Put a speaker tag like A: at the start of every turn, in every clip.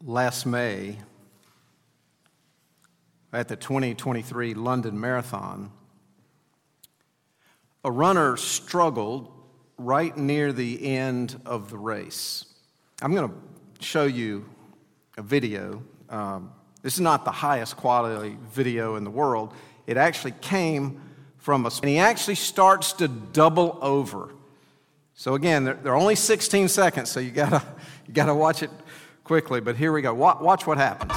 A: last May at the 2023 London Marathon, a runner struggled right near the end of the race. I'm going to show you a video. This is not the highest quality video in the world. It actually came from and he actually starts to double over. So again, they're only 16 seconds, so you gotta watch it quickly. But here we go. Watch what happens.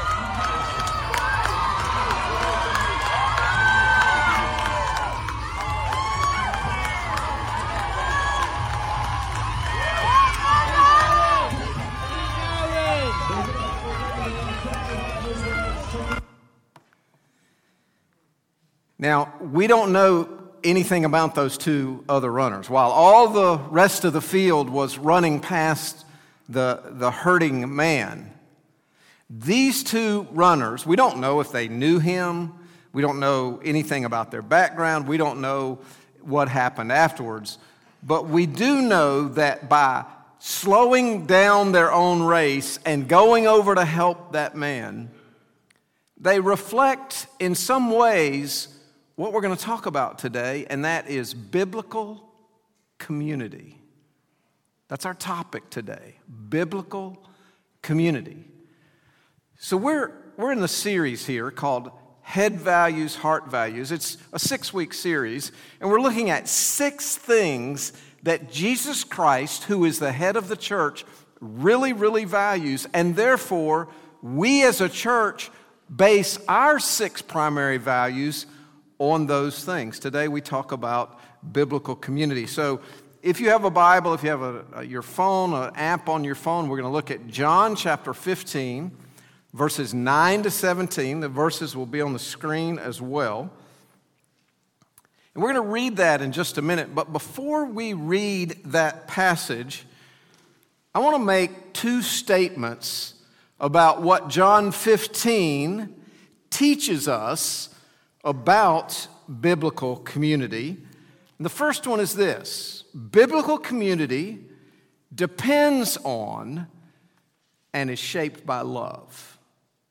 A: Now, we don't know anything about those two other runners. While all the rest of the field was running past the hurting man, these two runners, we don't know if they knew him. We don't know anything about their background. We don't know what happened afterwards. But we do know that by slowing down their own race and going over to help that man, they reflect in some ways what we're going to talk about today, and that is biblical community. That's our topic today, biblical community. So we're in the series here called Head Values, Heart Values. It's a 6-week series, and we're looking at 6 things that Jesus Christ, who is the head of the church, really, really values, and therefore we as a church base our 6 primary values on those things. Today we talk about biblical community. So if you have a Bible, if you have your phone, an app on your phone, we're going to look at John chapter 15, verses 9 to 17. The verses will be on the screen as well. And we're going to read that in just a minute. But before we read that passage, I want to make 2 statements about what John 15 teaches us about biblical community. And the first one is this: biblical community depends on and is shaped by love.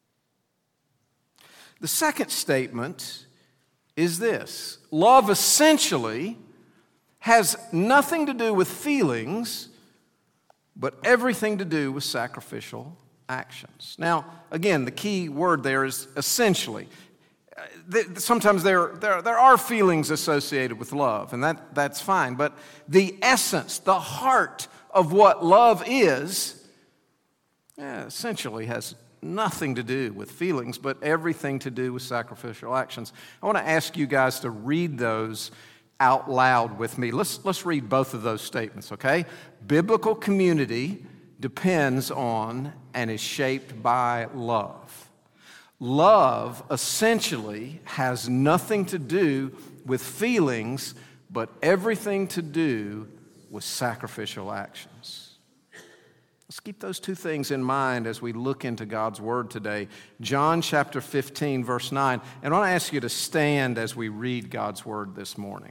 A: The second statement is this: love essentially has nothing to do with feelings, but everything to do with sacrificial actions. Now, again, the key word there is essentially. Sometimes there are feelings associated with love, and that's fine. But the essence, the heart of what love is, essentially has nothing to do with feelings, but everything to do with sacrificial actions. I want to ask you guys to read those out loud with me. Let's read both of those statements, okay? Biblical community depends on and is shaped by love. Love essentially has nothing to do with feelings, but everything to do with sacrificial actions. Let's keep those 2 things in mind as we look into God's Word today. John chapter 15, verse 9. And I want to ask you to stand as we read God's Word this morning.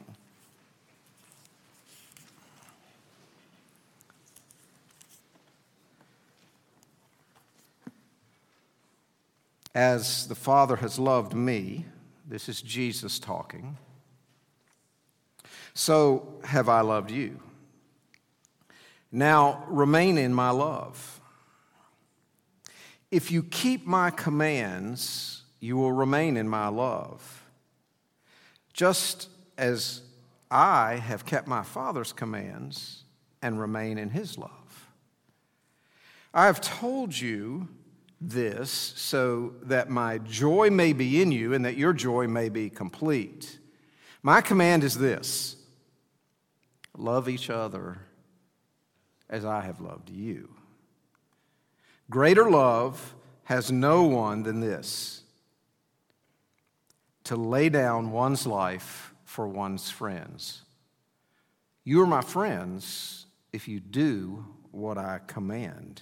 A: As the Father has loved me, this is Jesus talking, so have I loved you. Now remain in my love. If you keep my commands, you will remain in my love, just as I have kept my Father's commands and remain in his love. I have told you this so that my joy may be in you and that your joy may be complete. My command is this: love each other as I have loved you. Greater love has no one than this, to lay down one's life for one's friends. You are my friends if you do what I command.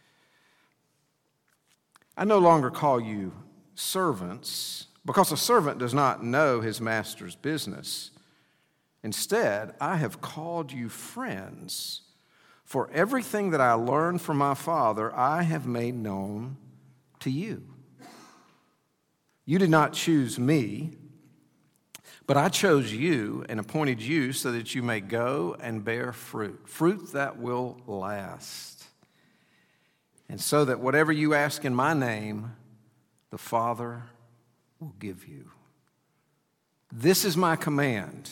A: I no longer call you servants, because a servant does not know his master's business. Instead, I have called you friends, For everything that I learned from my Father, I have made known to you. You did not choose me, but I chose you and appointed you so that you may go and bear fruit that will last. And so that whatever you ask in my name, the Father will give you. This is my command.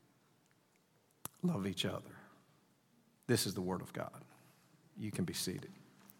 A: Love each other. This is the word of God. You can be seated.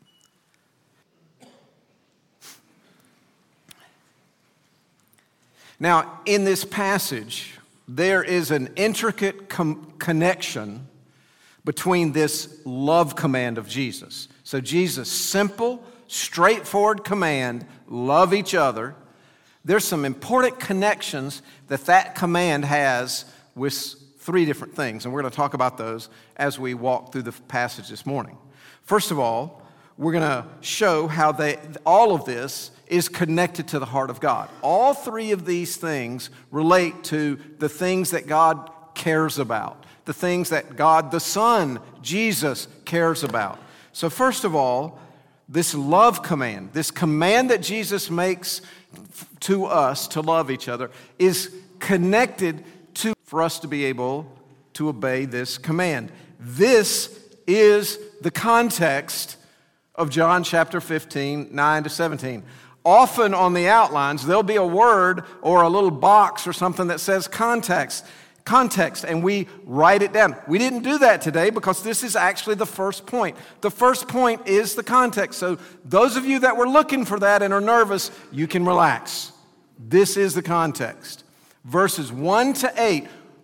A: Now, in this passage, there is an intricate connection between this love command of Jesus. So Jesus' simple, straightforward command, love each other. There's some important connections that command has with three different things, and we're going to talk about those as we walk through the passage this morning. First of all, we're going to show how all of this is connected to the heart of God. All three of these things relate to the things that God cares about, the things that God the Son, Jesus, cares about. So first of all, this love command, this command that Jesus makes to us to love each other, is connected for us to be able to obey this command. This is the context of John chapter 15, 9 to 17. Often on the outlines, there'll be a word or a little box or something that says context, and we write it down. We didn't do that today because this is actually the first point. The first point is the context. So those of you that were looking for that and are nervous, you can relax. This is the context. Verses 1 to 8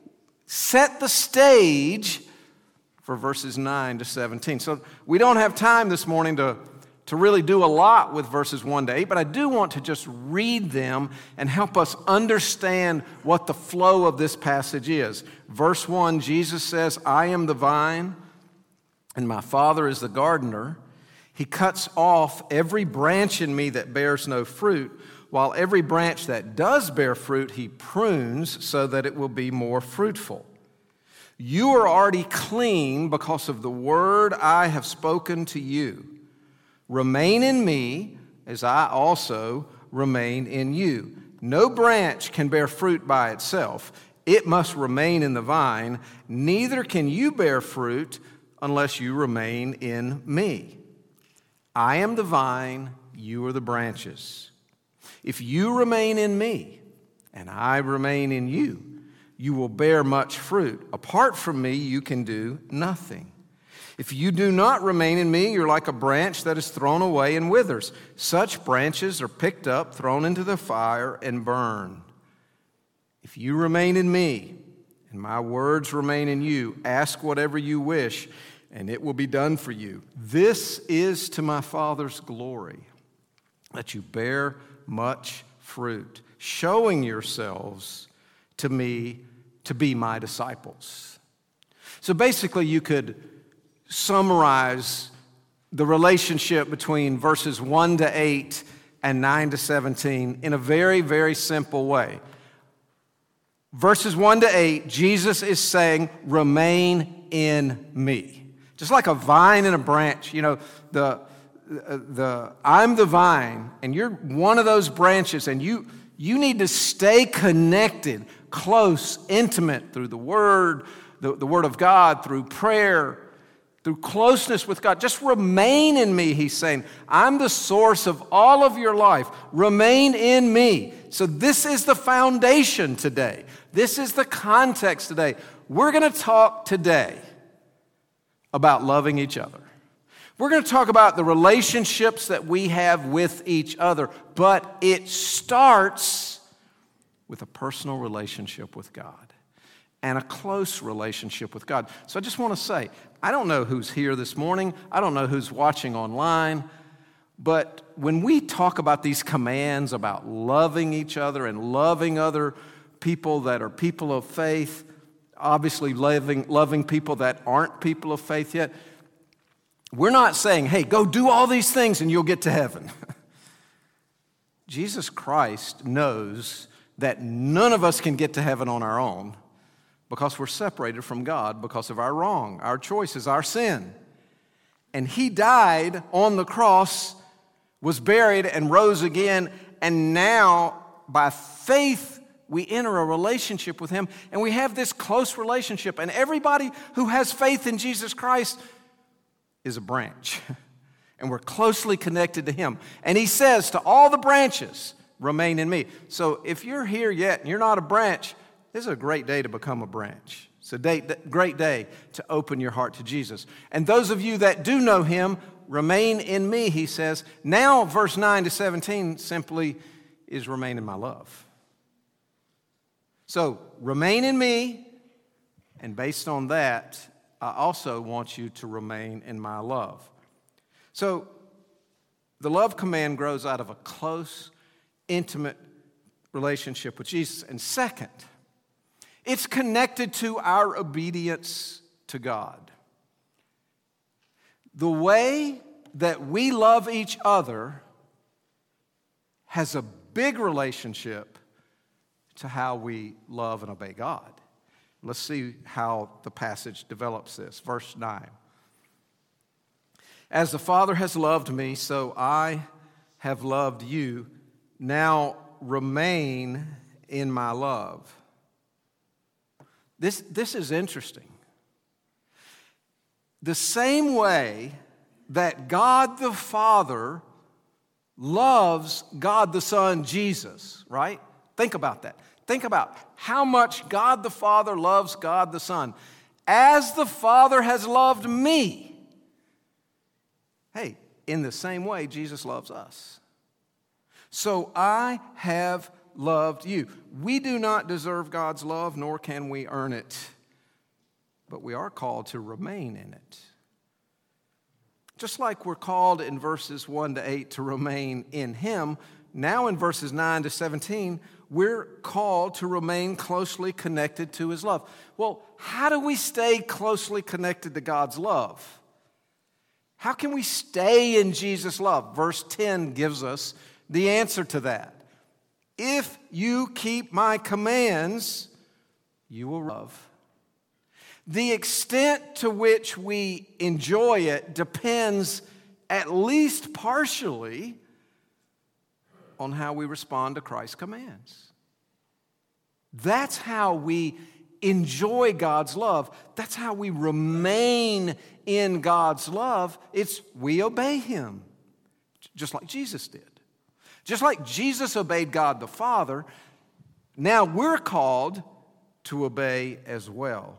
A: set the stage for verses 9 to 17. So we don't have time this morning to really do a lot with verses 1 to 8, but I do want to just read them and help us understand what the flow of this passage is. Verse 1, Jesus says, I am the vine, and my Father is the gardener. He cuts off every branch in me that bears no fruit, while every branch that does bear fruit, he prunes so that it will be more fruitful. You are already clean because of the word I have spoken to you. Remain in me as I also remain in you. No branch can bear fruit by itself. It must remain in the vine. Neither can you bear fruit unless you remain in me. I am the vine, you are the branches. If you remain in me and I remain in you, you will bear much fruit. Apart from me, you can do nothing. If you do not remain in me, you're like a branch that is thrown away and withers. Such branches are picked up, thrown into the fire, and burned. If you remain in me, and my words remain in you, ask whatever you wish, and it will be done for you. This is to my Father's glory, that you bear much fruit, showing yourselves to me to be my disciples. So basically, you could summarize the relationship between verses 1 to 8 and 9 to 17 in a very, very simple way. Verses 1 to 8, Jesus is saying, remain in me. Just like a vine and a branch, I'm the vine, and you're one of those branches, and you need to stay connected, close, intimate through the Word, the Word of God, through prayer, through closeness with God. Just remain in me, he's saying. I'm the source of all of your life. Remain in me. So this is the foundation today. This is the context today. We're going to talk today about loving each other. We're going to talk about the relationships that we have with each other, but it starts with a personal relationship with God and a close relationship with God. So I just want to say, I don't know who's here this morning. I don't know who's watching online, but when we talk about these commands about loving each other and loving other people that are people of faith, obviously loving people that aren't people of faith yet, we're not saying, hey, go do all these things and you'll get to heaven. Jesus Christ knows that none of us can get to heaven on our own because we're separated from God because of our wrong, our choices, our sin. And he died on the cross, was buried, and rose again. And now, by faith, we enter a relationship with him, and we have this close relationship. And everybody who has faith in Jesus Christ is a branch. And we're closely connected to him. And he says to all the branches, remain in me. So if you're here yet and you're not a branch, this is a great day to become a branch. It's a great day to open your heart to Jesus. And those of you that do know him, remain in me, he says. Now, verse 9 to 17 simply is remain in my love. So, remain in me, and based on that, I also want you to remain in my love. So, the love command grows out of a close, intimate relationship with Jesus. And second, it's connected to our obedience to God. The way that we love each other has a big relationship to how we love and obey God. Let's see how the passage develops this. Verse 9. As the Father has loved me, so I have loved you. Now remain in my love. This is interesting. The same way that God the Father loves God the Son, Jesus, right? Think about that. Think about how much God the Father loves God the Son. As the Father has loved me. Hey, in the same way, Jesus loves us. So I have loved you. We do not deserve God's love, nor can we earn it. But we are called to remain in it. Just like we're called in verses 1 to 8 to remain in him, now in verses 9 to 17, we're called to remain closely connected to his love. Well, how do we stay closely connected to God's love? How can we stay in Jesus' love? Verse 10 gives us the answer to that. If you keep my commands, you will love. The extent to which we enjoy it depends at least partially on how we respond to Christ's commands. That's how we enjoy God's love. That's how we remain in God's love. It's we obey him, just like Jesus did. Just like Jesus obeyed God the Father, now we're called to obey as well.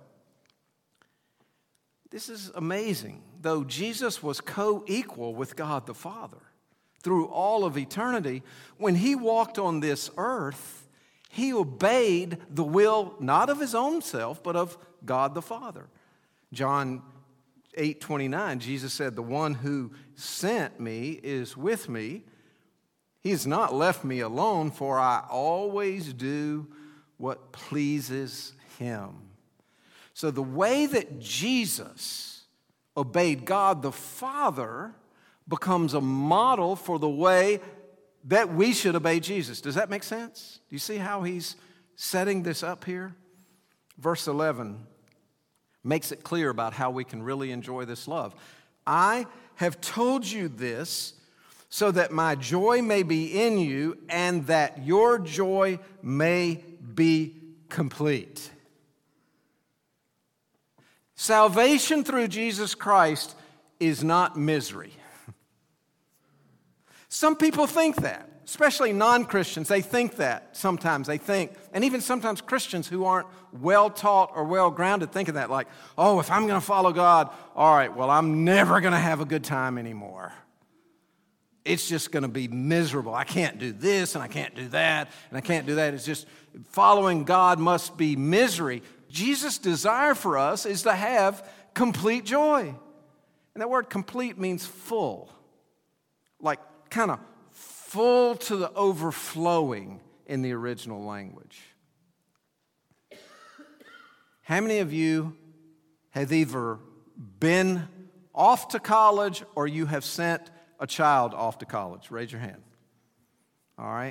A: This is amazing. Though Jesus was co-equal with God the Father through all of eternity, when he walked on this earth, he obeyed the will not of his own self, but of God the Father. John 8:29, Jesus said, "The one who sent me is with me. He has not left me alone, for I always do what pleases him." So the way that Jesus obeyed God the Father becomes a model for the way that we should obey Jesus. Does that make sense? Do you see how he's setting this up here? Verse 11 makes it clear about how we can really enjoy this love. I have told you this so that my joy may be in you and that your joy may be complete. Salvation through Jesus Christ is not misery. Some people think that, especially non-Christians. They think that sometimes. They think, and even sometimes Christians who aren't well-taught or well-grounded think of that like, oh, if I'm going to follow God, all right, well, I'm never going to have a good time anymore. It's just going to be miserable. I can't do this, and I can't do that, and I can't do that. It's just following God must be misery. Jesus' desire for us is to have complete joy. And that word complete means full, like kind of full to the overflowing in the original language. How many of you have either been off to college or you have sent a child off to college? Raise your hand. All right.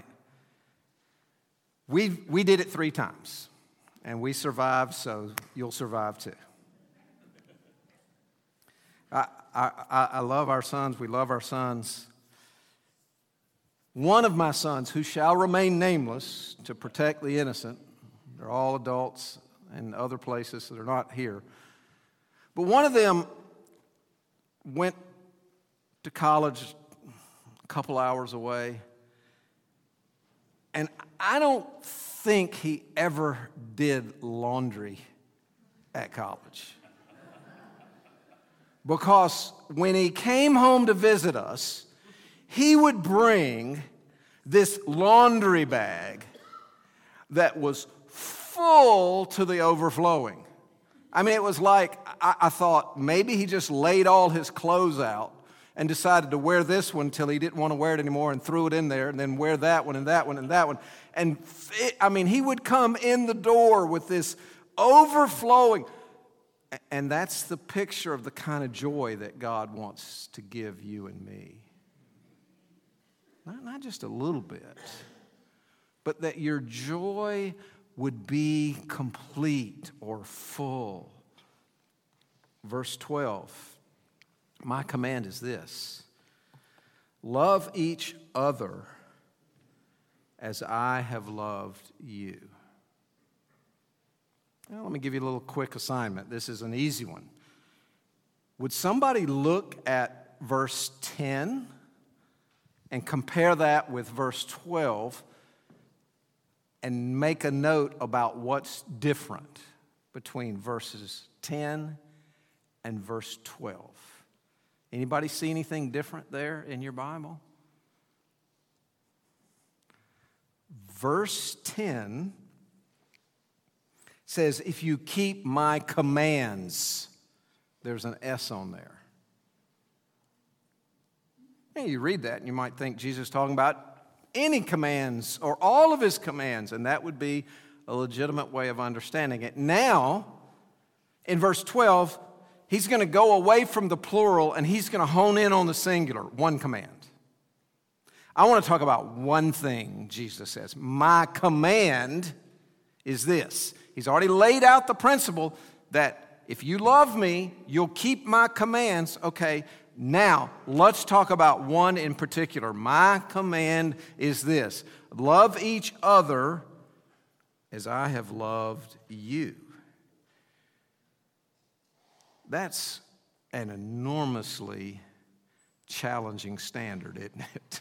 A: We did it 3 times, and we survived, so you'll survive too. I love our sons. We love our sons. One of my sons, who shall remain nameless to protect the innocent, they're all adults in other places, so they're not here. But one of them went to college a couple hours away, and I don't think he ever did laundry at college. Because when he came home to visit us, he would bring this laundry bag that was full to the overflowing. I mean, it was like, I thought maybe he just laid all his clothes out and decided to wear this one till he didn't want to wear it anymore and threw it in there, and then wear that one and that one and that one. And he would come in the door with this overflowing. And that's the picture of the kind of joy that God wants to give you and me. Not just a little bit, but that your joy would be complete or full. Verse 12, my command is this: love each other as I have loved you. Now, let me give you a little quick assignment. This is an easy one. Would somebody look at verse 10 and compare that with verse 12 and make a note about what's different between verses 10 and verse 12? Anybody see anything different there in your Bible? Verse 10 says, if you keep my commands, there's an S on there. And you read that and you might think Jesus is talking about any commands or all of his commands, and that would be a legitimate way of understanding it. Now, in verse 12, he's going to go away from the plural and he's going to hone in on the singular, one command. I want to talk about one thing. Jesus says, my command is this. He's already laid out the principle that if you love me, you'll keep my commands. Okay, now let's talk about one in particular. My command is this: love each other as I have loved you. That's an enormously challenging standard, isn't it?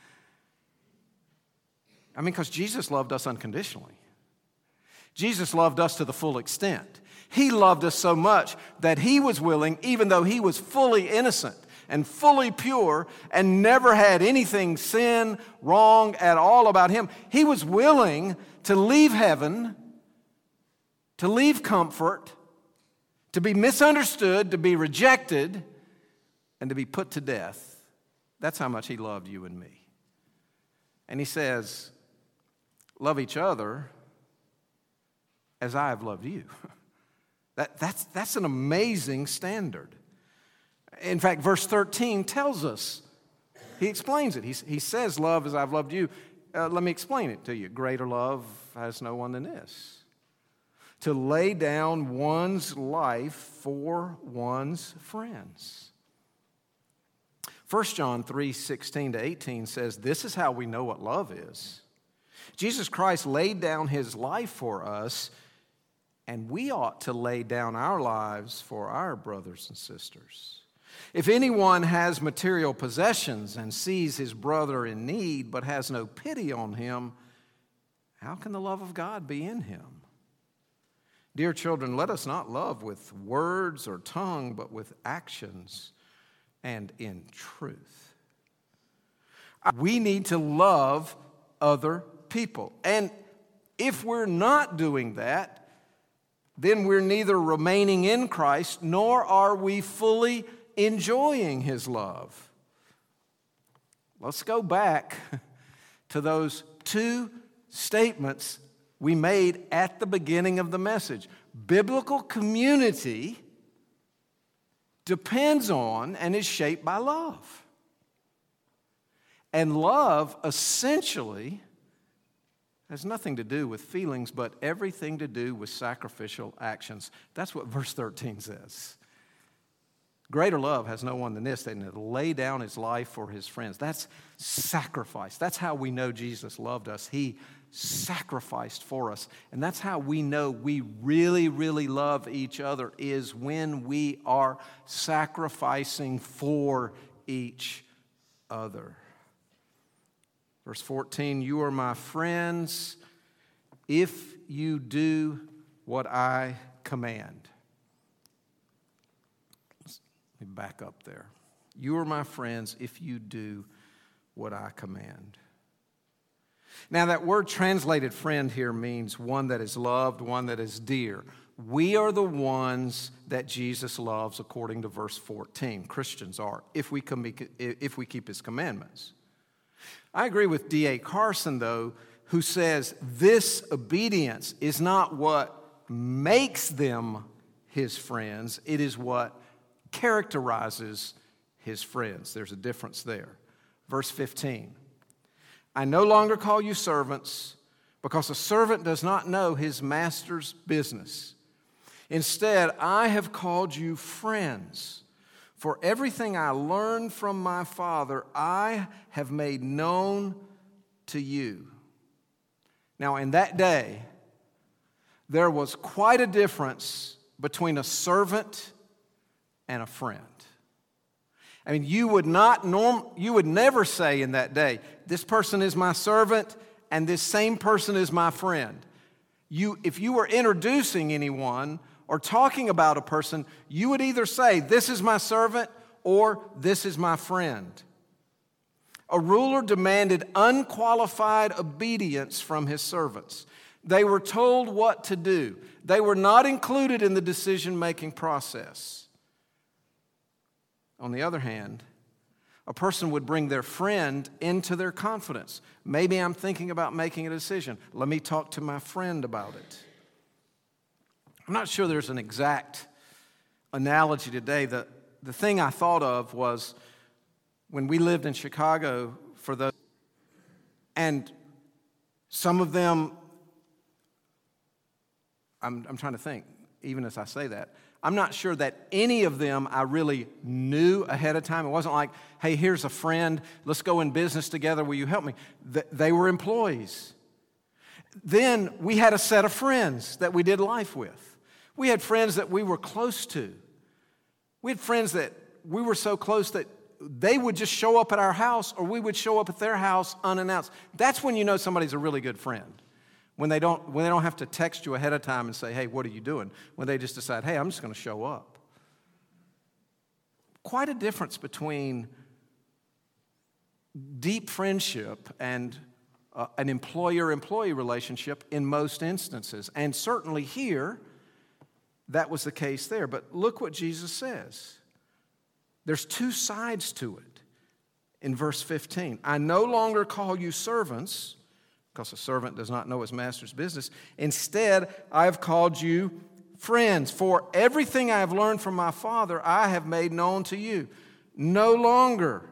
A: I mean, because Jesus loved us unconditionally. Jesus loved us to the full extent. He loved us so much that he was willing, even though he was fully innocent and fully pure and never had anything sin, wrong at all about him, he was willing to leave heaven, to leave comfort, to be misunderstood, to be rejected, and to be put to death. That's how much he loved you and me. And he says, love each other as I have loved you. That's an amazing standard. In fact, verse 13 tells us, he explains it. He says, love as I've loved you. Let me explain it to you. Greater love has no one than this: to lay down one's life for one's friends. 1 John 3:16-18 says, this is how we know what love is. Jesus Christ laid down his life for us, and we ought to lay down our lives for our brothers and sisters. If anyone has material possessions and sees his brother in need but has no pity on him, how can the love of God be in him? Dear children, let us not love with words or tongue, but with actions and in truth. We need to love other people. And if we're not doing that, then we're neither remaining in Christ nor are we fully enjoying his love. Let's go back to those two statements we made at the beginning of the message. Biblical community depends on and is shaped by love. And love essentially has nothing to do with feelings, but everything to do with sacrificial actions. That's what verse 13 says. Greater love has no one than this, than to lay down his life for his friends. That's sacrifice. That's how we know Jesus loved us. He sacrificed for us. And that's how we know we really, really love each other, is when we are sacrificing for each other. Verse 14, you are my friends if you do what I command. Let me back up there. You are my friends if you do what I command. Now, that word translated friend here means one that is loved, one that is dear. We are the ones that Jesus loves, according to verse 14. Christians are, if we keep his commandments. I agree with D.A. Carson, though, who says this obedience is not what makes them his friends, it is what characterizes his friends. There's a difference there. Verse 15, I no longer call you servants, because a servant does not know his master's business. Instead, I have called you friends. For everything I learned from my Father, I have made known to you. Now, in that day, there was quite a difference between a servant and a friend. I mean, you would never say in that day, this person is my servant and this same person is my friend. If you were introducing anyone or talking about a person, you would either say, this is my servant or this is my friend. A ruler demanded unqualified obedience from his servants. They were told what to do. They were not included in the decision-making process. On the other hand, a person would bring their friend into their confidence. Maybe I'm thinking about making a decision. Let me talk to my friend about it. I'm not sure there's an exact analogy today. The thing I thought of was when we lived in Chicago for those, and some of them, I'm trying to think, even as I say that, I'm not sure that any of them I really knew ahead of time. It wasn't like, hey, here's a friend, let's go in business together, will you help me? They were employees. Then we had a set of friends that we did life with. We had friends that we were close to. We had friends that we were so close that they would just show up at our house or we would show up at their house unannounced. That's when you know somebody's a really good friend. When they don't have to text you ahead of time and say, hey, what are you doing? When they just decide, hey, I'm just going to show up. Quite a difference between deep friendship and an employer-employee relationship in most instances. And certainly here, that was the case there. But look what Jesus says. There's two sides to it. In verse 15, I no longer call you servants, because a servant does not know his master's business. Instead, I have called you friends. For everything I have learned from my Father, I have made known to you. No longer.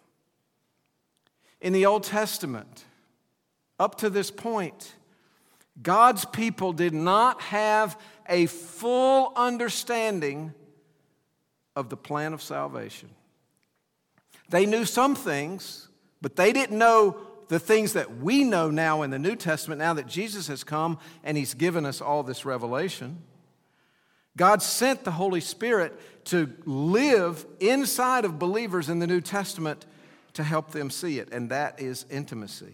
A: In the Old Testament, up to this point, God's people did not have a full understanding of the plan of salvation. They knew some things, but they didn't know the things that we know now in the New Testament, now that Jesus has come and he's given us all this revelation. God sent the Holy Spirit to live inside of believers in the New Testament to help them see it, and that is intimacy.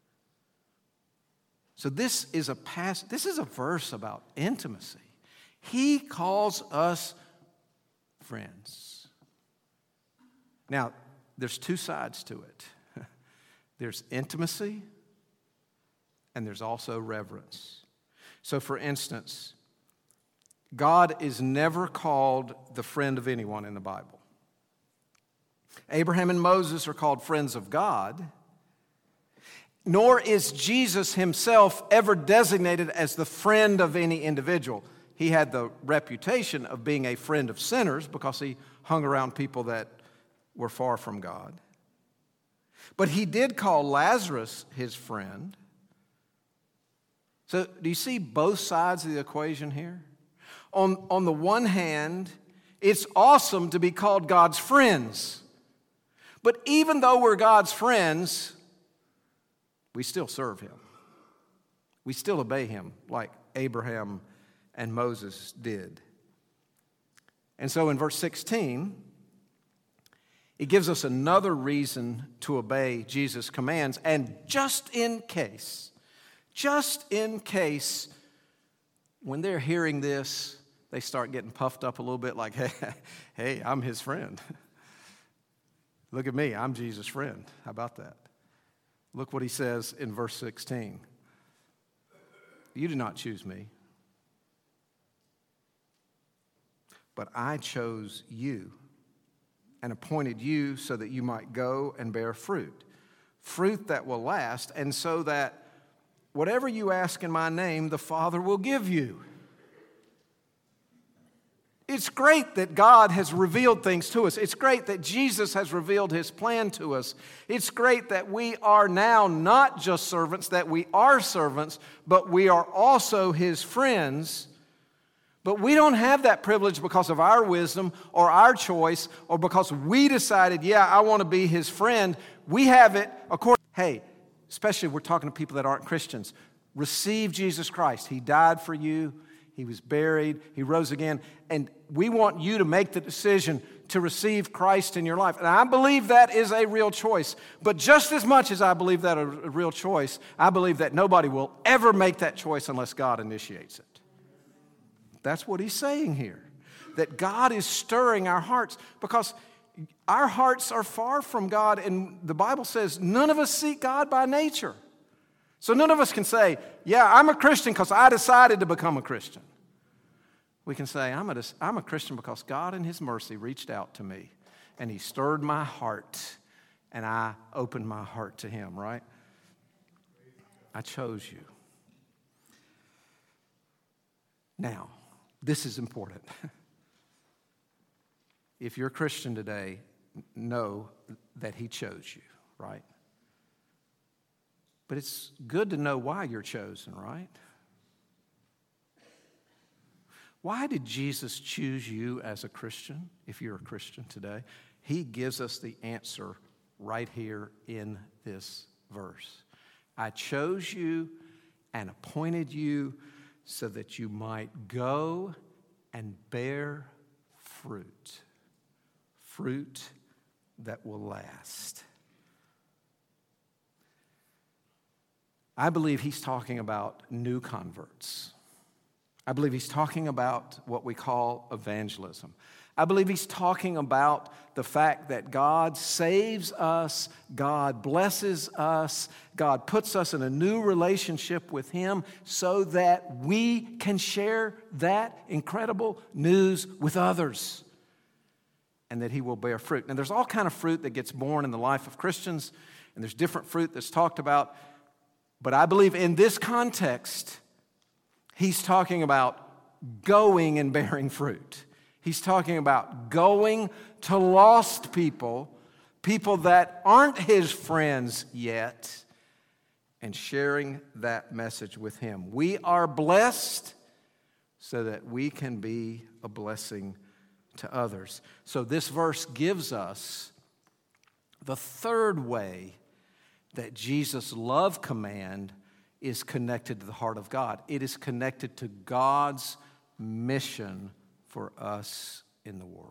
A: So this is a verse about intimacy. He calls us friends. Now, there's two sides to it. There's intimacy, and there's also reverence. So, for instance, God is never called the friend of anyone in the Bible. Abraham and Moses are called friends of God, nor is Jesus himself ever designated as the friend of any individual. He had the reputation of being a friend of sinners because he hung around people that were far from God. But he did call Lazarus his friend. So do you see both sides of the equation here? On the one hand, It's awesome to be called God's friends. But even though we're God's friends, we still serve Him. We still obey Him like Abraham and Moses did. And so in verse 16, it gives us another reason to obey Jesus' commands. And just in case, when they're hearing this, they start getting puffed up a little bit like, hey, I'm His friend. Look at me, I'm Jesus' friend. How about that? Look what He says in verse 16. You did not choose me, but I chose you and appointed you so that you might go and bear fruit that will last, and so that whatever you ask in my name, the Father will give you. It's great that God has revealed things to us. It's great that Jesus has revealed His plan to us. It's great that we are now not just servants, that we are servants, but we are also His friends. But we don't have that privilege because of our wisdom or our choice or because we decided, I want to be His friend. We have it according, especially if we're talking to people that aren't Christians. Receive Jesus Christ. He died for you. He was buried. He rose again. And we want you to make the decision to receive Christ in your life. And I believe that is a real choice. But just as much as I believe that a real choice, I believe that nobody will ever make that choice unless God initiates it. That's what He's saying here. That God is stirring our hearts because our hearts are far from God. And the Bible says none of us seek God by nature. So none of us can say, I'm a Christian because I decided to become a Christian. We can say, I'm a Christian because God in His mercy reached out to me and He stirred my heart and I opened my heart to Him, right? I chose you. Now, this is important. If you're a Christian today, know that He chose you, right? But it's good to know why you're chosen, right? Why did Jesus choose you as a Christian, if you're a Christian today? He gives us the answer right here in this verse. I chose you and appointed you so that you might go and bear fruit that will last. I believe He's talking about new converts. I believe He's talking about what we call evangelism. I believe He's talking about the fact that God saves us, God blesses us, God puts us in a new relationship with Him so that we can share that incredible news with others and that He will bear fruit. Now, there's all kind of fruit that gets born in the life of Christians, and there's different fruit that's talked about. But I believe in this context, He's talking about going and bearing fruit. He's talking about going to lost people that aren't His friends yet, and sharing that message with Him. We are blessed so that we can be a blessing to others. So this verse gives us the third way that Jesus' love command is connected to the heart of God. It is connected to God's mission for us in the world.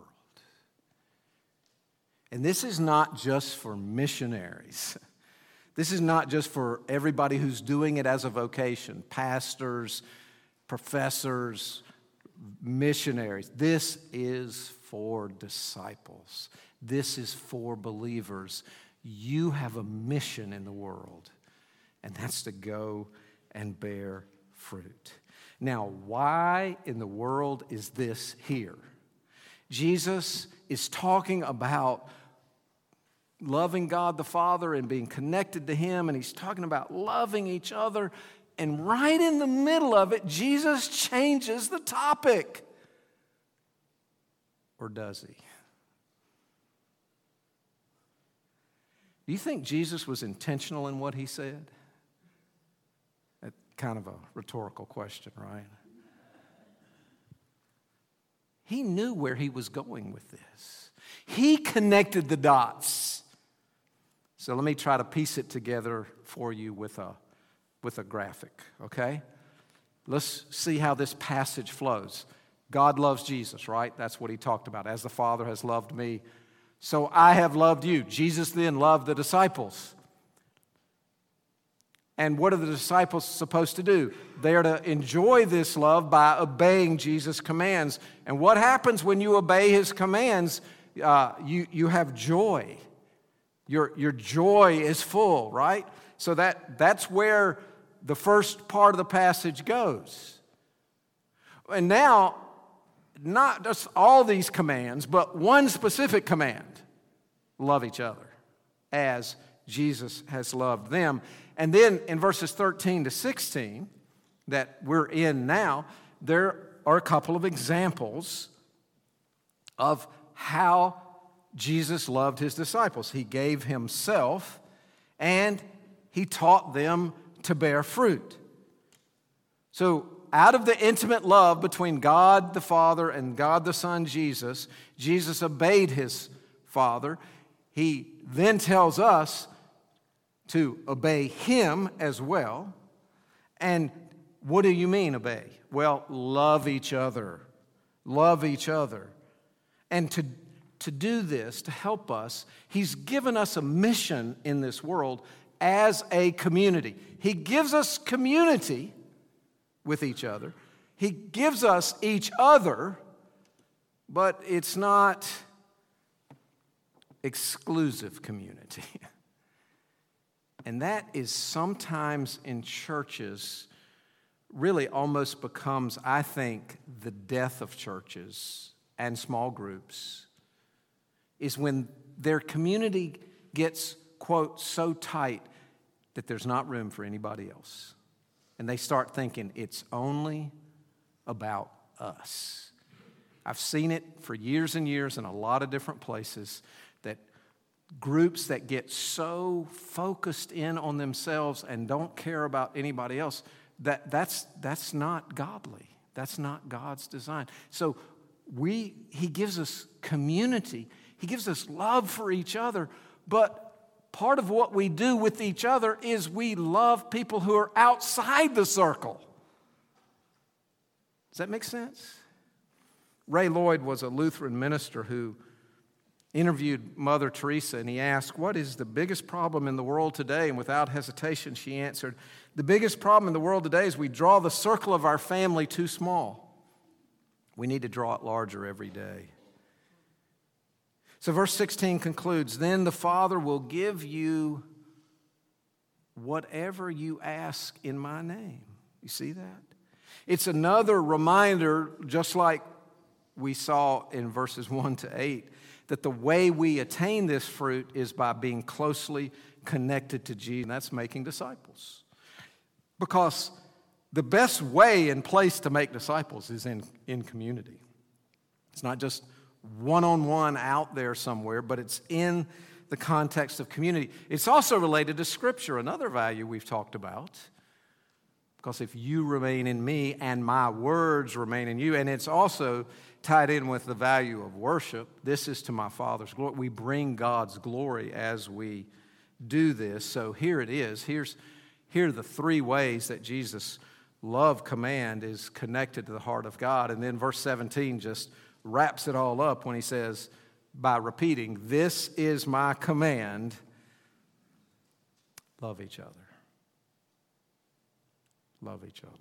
A: And this is not just for missionaries. This is not just for everybody who's doing it as a vocation, pastors, professors, missionaries. This is for disciples. This is for believers. You have a mission in the world, and that's to go and bear fruit. Now, why in the world is this here? Jesus is talking about loving God the Father and being connected to Him, and He's talking about loving each other, and right in the middle of it, Jesus changes the topic. Or does He? Do you think Jesus was intentional in what He said? That's kind of a rhetorical question, right? he knew where he was going with this. He connected the dots. So let me try to piece it together for you with a graphic, okay? Let's see how this passage flows. God loves Jesus, right? That's what he talked about. As the Father has loved me, so I have loved you. Jesus then loved the disciples. And what are the disciples supposed to do? They are to enjoy this love by obeying Jesus' commands. And what happens when you obey his commands? You have joy. Your joy is full, right? So that's where the first part of the passage goes. And now, not just all these commands, but one specific command. Love each other as Jesus has loved them. And then in verses 13 to 16 that we're in now, there are a couple of examples of how Jesus loved his disciples. He gave himself and he taught them to bear fruit. So out of the intimate love between God the Father and God the Son, Jesus obeyed his Father. He then tells us to obey him as well. And what do you mean obey? Well, love each other. Love each other. And to do this, to help us, he's given us a mission in this world as a community. He gives us community with each other. He gives us each other, but it's not exclusive community. And that is sometimes in churches really almost becomes, I think, the death of churches and small groups, is when their community gets, quote, so tight that there's not room for anybody else. And they start thinking it's only about us. I've seen it for years and years in a lot of different places, that groups that get so focused in on themselves and don't care about anybody else, that's not godly. That's not God's design. So he gives us community. He gives us love for each other, but part of what we do with each other is we love people who are outside the circle. Does that make sense? Ray Lloyd was a Lutheran minister who interviewed Mother Teresa, and he asked, "What is the biggest problem in the world today?" And without hesitation, she answered, "The biggest problem in the world today is we draw the circle of our family too small. We need to draw it larger every day." So verse 16 concludes, "Then the Father will give you whatever you ask in my name." You see that? It's another reminder, just like we saw in verses 1 to 8, that the way we attain this fruit is by being closely connected to Jesus. And that's making disciples. Because the best way and place to make disciples is in community. It's not just one-on-one out there somewhere, but it's in the context of community. It's also related to Scripture, another value we've talked about. Because if you remain in me and my words remain in you, and it's also tied in with the value of worship. This is to my Father's glory. We bring God's glory as we do this. So here it is. Here are the three ways that Jesus' love command is connected to the heart of God. And then verse 17 just wraps it all up when he says, by repeating, "This is my command, love each other." Love each other.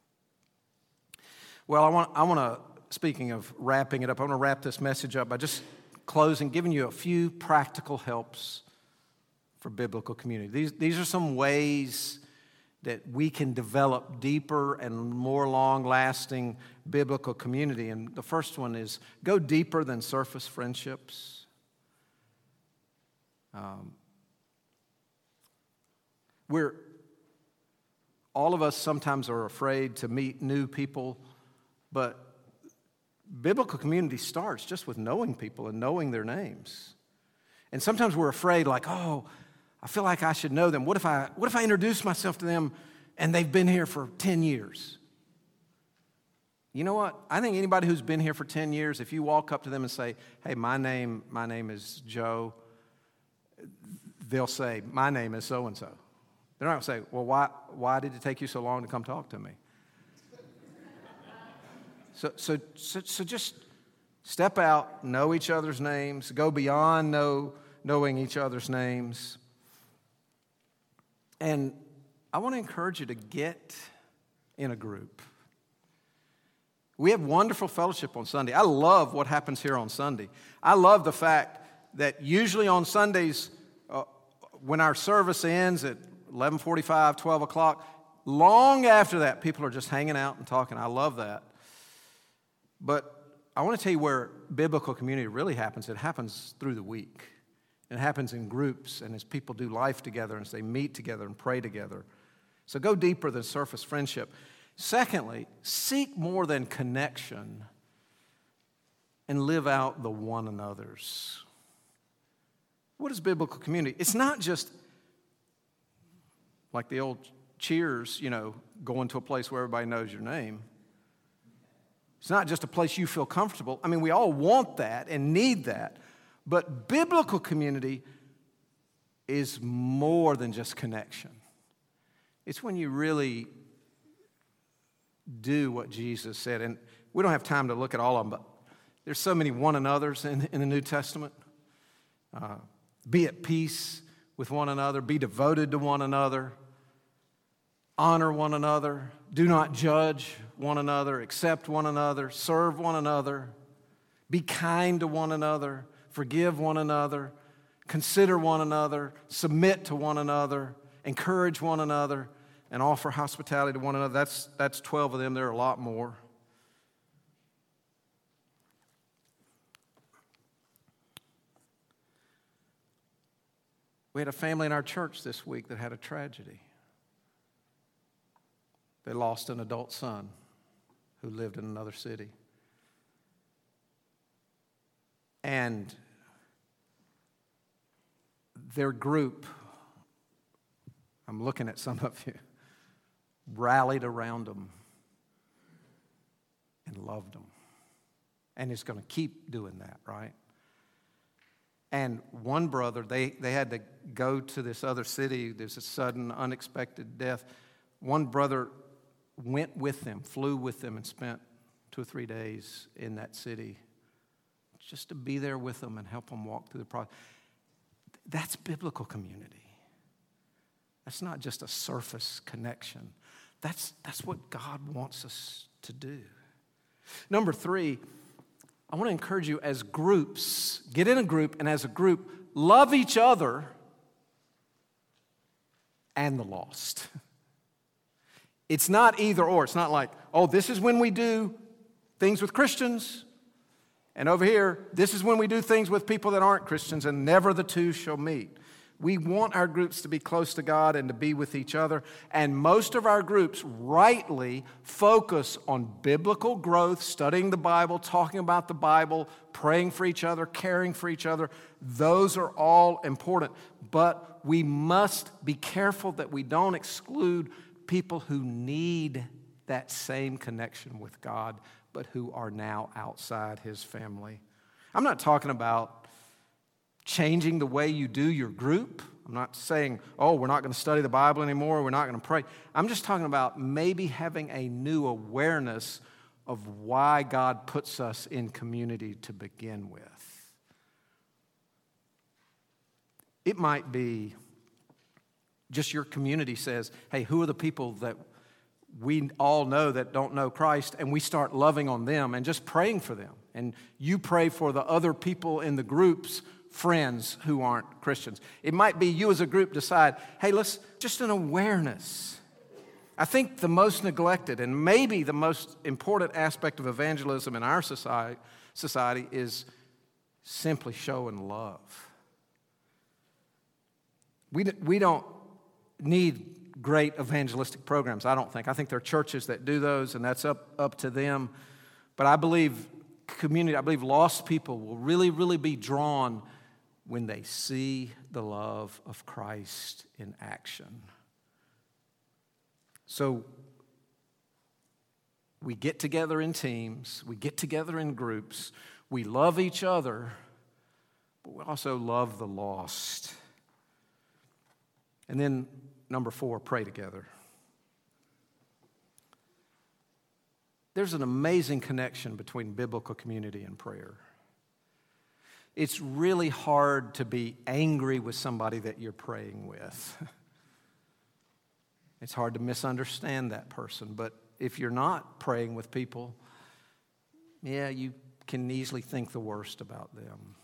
A: Well, I want to, speaking of wrapping it up, I want to wrap this message up by just closing, giving you a few practical helps for biblical community. These are some ways that we can develop deeper and more long-lasting biblical community. And the first one is go deeper than surface friendships. All of us sometimes are afraid to meet new people, but biblical community starts just with knowing people and knowing their names. And sometimes we're afraid, like, oh, I feel like I should know them. What if I introduce myself to them and they've been here for 10 years? You know what? I think anybody who's been here for 10 years, if you walk up to them and say, hey, my name is Joe, they'll say, my name is so-and-so. They're not going to say, well, why did it take you so long to come talk to me? So just step out, know each other's names, go beyond knowing each other's names. And I want to encourage you to get in a group. We have wonderful fellowship on Sunday. I love what happens here on Sunday. I love the fact that usually on Sundays, when our service ends at 11:45, 12 o'clock, long after that, people are just hanging out and talking. I love that. But I want to tell you where biblical community really happens. It happens through the week. It happens in groups and as people do life together and as they meet together and pray together. So go deeper than surface friendship. Secondly, seek more than connection and live out the one another's. What is biblical community? It's not just like the old Cheers, going to a place where everybody knows your name. It's not just a place you feel comfortable. I mean, we all want that and need that. But biblical community is more than just connection. It's when you really do what Jesus said. And we don't have time to look at all of them, but there's so many one another's in the New Testament. Be at peace with one another. Be devoted to one another. Honor one another. Do not judge one another. Accept one another. Serve one another. Be kind to one another. Forgive one another. Consider one another. Submit to one another. Encourage one another. And offer hospitality to one another. That's 12 of them. There are a lot more. We had a family in our church this week that had a tragedy. They lost an adult son who lived in another city. And their group, I'm looking at some of you, rallied around them and loved them. And is going to keep doing that, right? And one brother, they had to go to this other city. There's a sudden, unexpected death. One brother went with them, flew with them, and spent 2 or 3 days in that city just to be there with them and help them walk through the process. That's biblical community. That's not just a surface connection. That's what God wants us to do. Number 3, I want to encourage you as groups, get in a group, and as a group, love each other and the lost. It's not either or. It's not like, oh, this is when we do things with Christians, and over here, this is when we do things with people that aren't Christians, and never the two shall meet. We want our groups to be close to God and to be with each other, and most of our groups rightly focus on biblical growth, studying the Bible, talking about the Bible, praying for each other, caring for each other. Those are all important, but we must be careful that we don't exclude people who need that same connection with God, but who are now outside His family. I'm not talking about changing the way you do your group. I'm not saying, oh, we're not going to study the Bible anymore, we're not going to pray. I'm just talking about maybe having a new awareness of why God puts us in community to begin with. It might be just your community says, hey, who are the people that we all know that don't know Christ, and we start loving on them and just praying for them. And you pray for the other people in the group's friends who aren't Christians. It might be you as a group decide, hey, let's just an awareness. I think the most neglected and maybe the most important aspect of evangelism in our society is simply showing love. We don't need great evangelistic programs, I don't think. I think there are churches that do those, and that's up to them. But I believe lost people will really, really be drawn when they see the love of Christ in action. So We get together in teams. We get together in groups. We love each other, but we also love the lost. And then, number 4, pray together. There's an amazing connection between biblical community and prayer. It's really hard to be angry with somebody that you're praying with. It's hard to misunderstand that person, but if you're not praying with people, yeah, you can easily think the worst about them.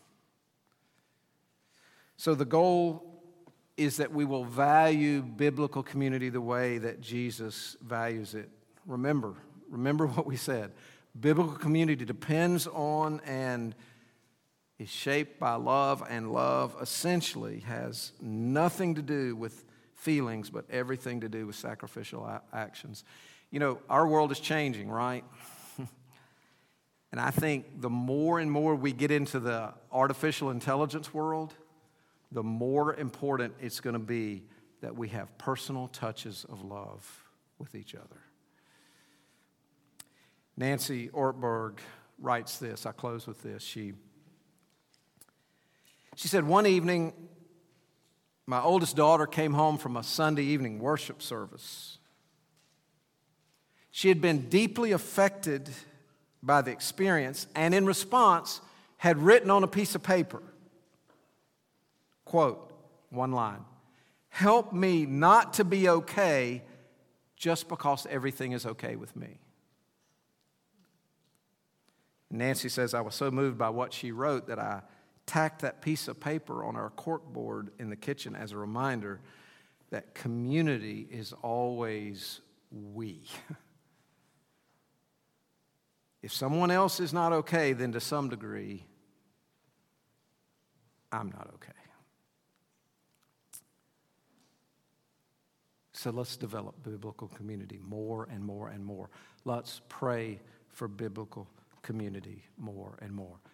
A: So the goal is that we will value biblical community the way that Jesus values it. Remember what we said. Biblical community depends on and is shaped by love, and love essentially has nothing to do with feelings, but everything to do with sacrificial actions. You know, our world is changing, right? And I think the more and more we get into the artificial intelligence world, the more important it's going to be that we have personal touches of love with each other. Nancy Ortberg writes this. I close with this. She said, one evening, my oldest daughter came home from a Sunday evening worship service. She had been deeply affected by the experience and in response had written on a piece of paper, quote, one line, "Help me not to be okay just because everything is okay with me." Nancy says, I was so moved by what she wrote that I tacked that piece of paper on our corkboard in the kitchen as a reminder that community is always we. If someone else is not okay, then to some degree, I'm not okay. So let's develop biblical community more and more and more. Let's pray for biblical community more and more.